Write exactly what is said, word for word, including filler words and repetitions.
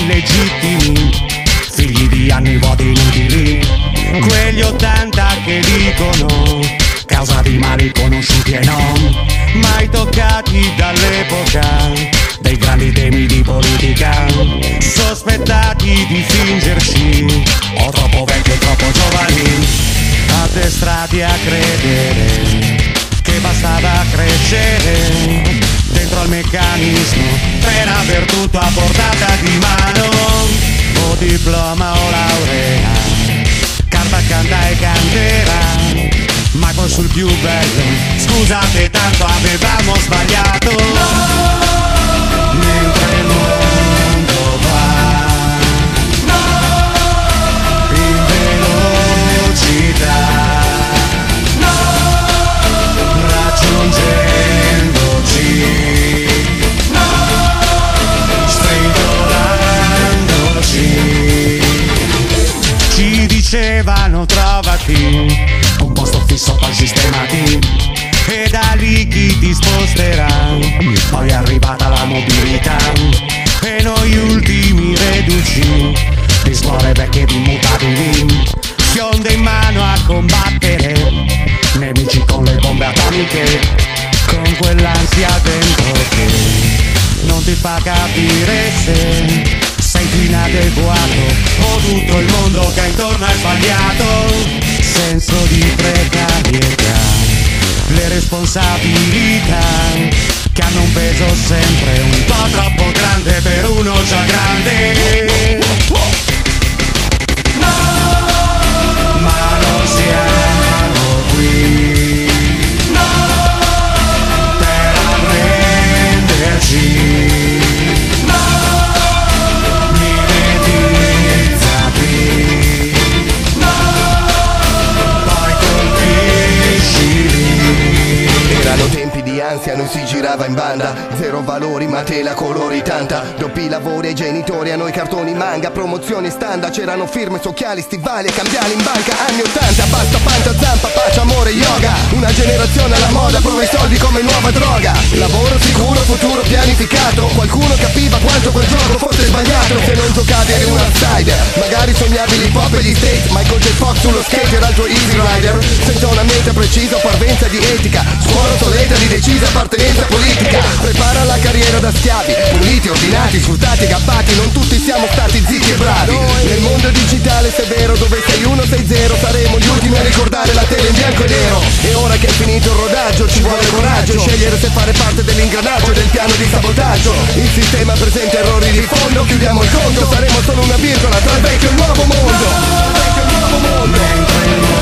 illegittimi, figli di anni vuoti inutili, quegli ottanta che dicono causa di mali conosciuti e non mai toccati dall'epoca dei grandi temi di politica, sospettati di fingerci o troppo vecchi o troppo giovani, addestrati a credere che bastava crescere dentro al meccanismo per aver tutto a portata di mano, o diploma o laurea, carta canta e candela, ma poi sul più bello, scusate tanto avevamo sbagliato, no, mentre il mondo va, no, in velocità, no, raggiungendoci, no, stringolandoci, ci dicevano trovati un posto fisso col sistema T e da lì chi ti sposterà, poi è arrivata la mobilità e noi ultimi reduci di scuole vecchie di mutabili, fionde in mano a combattere nemici con le bombe atomiche, con quell'ansia dentro che non ti fa capire se sei più inadeguato o tutto il mondo che intorno è sbagliato. Senso di precarietà, le responsabilità che hanno un peso sempre un po' troppo grande per uno già grande. No, ma non siamo qui, no, per arrenderci, no, mimetizzati. Erano tempi di ansia, non si girava in banda, zero valori ma tela colori tanta, doppi lavori ai genitori, a noi cartoni manga, promozioni standard, c'erano firme su occhiali, stivali e cambiali in banca, anni ottanta, pasta, panta, zampa, pace, amore, yoga, una generazione alla moda, prova i soldi come nuova droga, lavoro sicuro, futuro pianificato, qualcuno capiva quanto quel gioco fosse sbagliato, se non giocavi eri un outsider, magari sognavi l'hip hop e gli States, Michael J. Fox sullo skate era il tuo easy rider, senza una mente precisa, parvenza di etica, scuola soleta di decisa appartenenza politica, prepara la carriera da schiavi, puliti, ordinati, sfruttati, gabbati, non tutti siamo stati zitti e bravi, nel mondo digitale severo dove sei uno sei zero saremo gli ultimi a ricordare la tele in bianco e nero, e ora che è finito il rodaggio ci vuole coraggio, scegliere se fare parte dell'ingranaggio del piano di sabotaggio, il sistema presenta errori di fondo, chiudiamo il conto, saremo solo una virgola tra il vecchio e il nuovo mondo, il vecchio e il nuovo mondo.